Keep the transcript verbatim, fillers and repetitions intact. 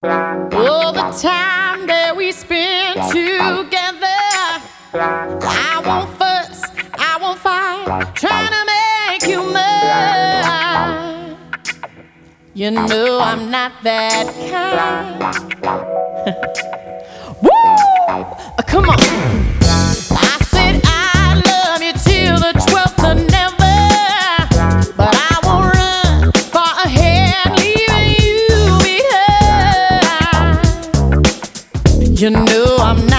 All the time that we spend together, I won't fuss, I won't fight, trying to make you mine. You know I'm not that kind. Woo! Uh, come on. I said I love you till the twelfth of never, but I won't run far ahead, leaving you behind. You know I'm not